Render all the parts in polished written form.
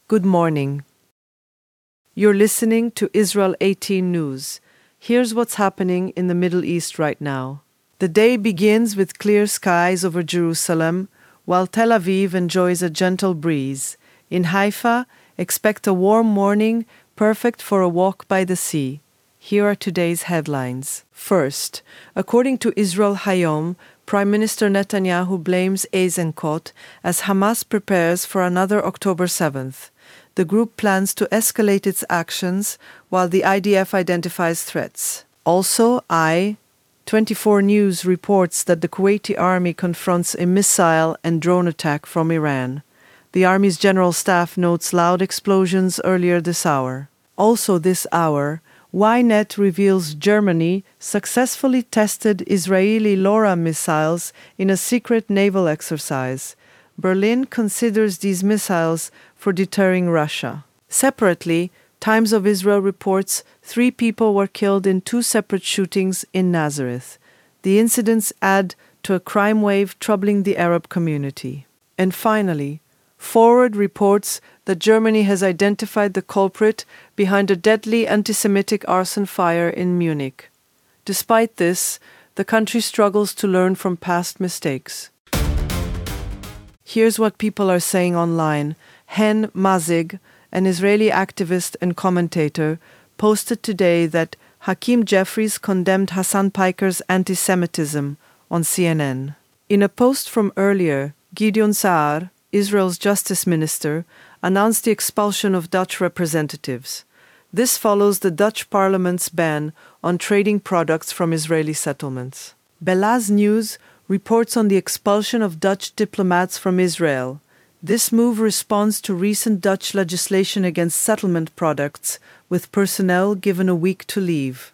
Good morning. You're listening to Israel 18 News. Here's what's happening in the Middle East right now. The day begins with clear skies over Jerusalem, while Tel Aviv enjoys a gentle breeze. In Haifa, expect a warm morning, perfect for a walk by the sea. Here are today's headlines. First, according to Israel Hayom, Prime Minister Netanyahu blames Eisenkot as Hamas prepares for another October 7th. The group plans to escalate its actions while the IDF identifies threats. Also, I24 News reports that the Kuwaiti army confronts a missile and drone attack from Iran. The army's general staff notes loud explosions earlier this hour. Also this hour, Ynet reveals Germany successfully tested Israeli LoRa missiles in a secret naval exercise. Berlin considers these missiles for deterring Russia. Separately, Times of Israel reports 3 people were killed in 2 separate shootings in Nazareth. The incidents add to a crime wave troubling the Arab community. And finally, Forward reports that Germany has identified the culprit behind a deadly anti-Semitic arson fire in Munich. Despite this, the country struggles to learn from past mistakes. Here's what people are saying online. Hen Mazig, an Israeli activist and commentator, posted today that Hakeem Jeffries condemned Hassan Piker's anti-Semitism on CNN. In a post from earlier, Gideon Saar, Israel's justice minister, announced the expulsion of Dutch representatives. This follows the Dutch parliament's ban on trading products from Israeli settlements. Belaz News reports on the expulsion of Dutch diplomats from Israel. This move responds to recent Dutch legislation against settlement products, with personnel given a week to leave.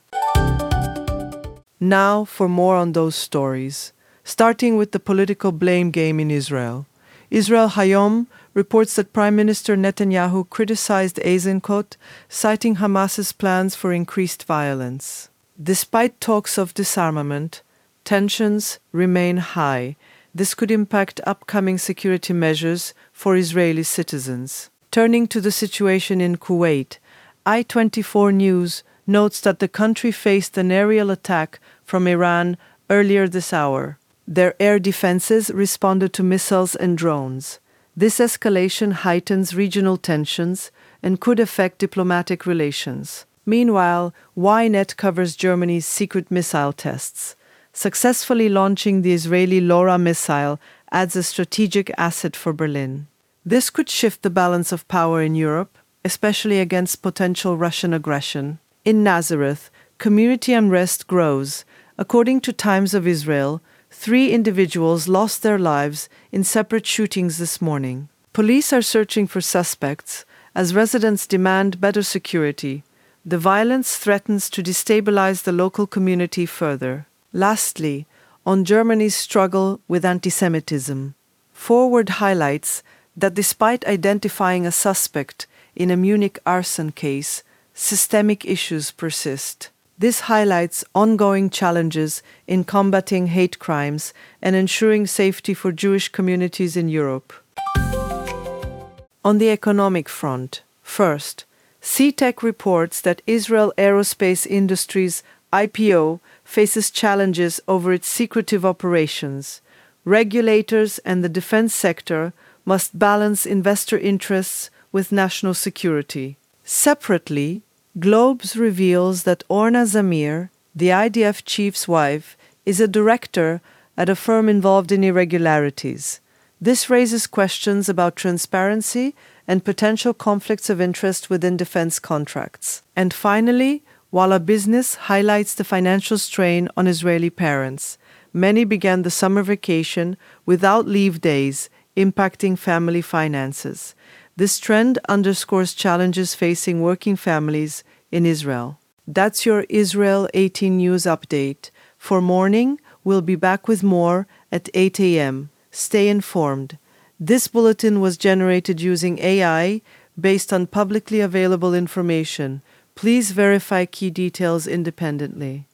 Now for more on those stories, starting with the political blame game in Israel. Israel Hayom reports that Prime Minister Netanyahu criticized Eisenkot, citing Hamas's plans for increased violence. Despite talks of disarmament, tensions remain high. This could impact upcoming security measures for Israeli citizens. Turning to the situation in Kuwait, I24 News notes that the country faced an aerial attack from Iran earlier this hour. Their air defenses responded to missiles and drones. This escalation heightens regional tensions and could affect diplomatic relations. Meanwhile, Ynet covers Germany's secret missile tests. Successfully launching the Israeli LoRa missile adds a strategic asset for Berlin. This could shift the balance of power in Europe, especially against potential Russian aggression. In Nazareth, community unrest grows. According to Times of Israel, 3 individuals lost their lives in separate shootings this morning. Police are searching for suspects as residents demand better security. The violence threatens to destabilize the local community further. Lastly, on Germany's struggle with anti-Semitism, Forward highlights that despite identifying a suspect in a Munich arson case, systemic issues persist. This highlights ongoing challenges in combating hate crimes and ensuring safety for Jewish communities in Europe. On the economic front, first, CTech reports that Israel Aerospace Industries IPO faces challenges over its secretive operations. Regulators and the defense sector must balance investor interests with national security. Separately, Globes reveals that Orna Zamir, the IDF chief's wife, is a director at a firm involved in irregularities. This raises questions about transparency and potential conflicts of interest within defense contracts. And finally, Walla Business highlights the financial strain on Israeli parents. Many began the summer vacation without leave days, impacting family finances. This trend underscores challenges facing working families in Israel. That's your Israel 18 News update. For morning, we'll be back with more at 8 a.m. Stay informed. This bulletin was generated using AI based on publicly available information. Please verify key details independently.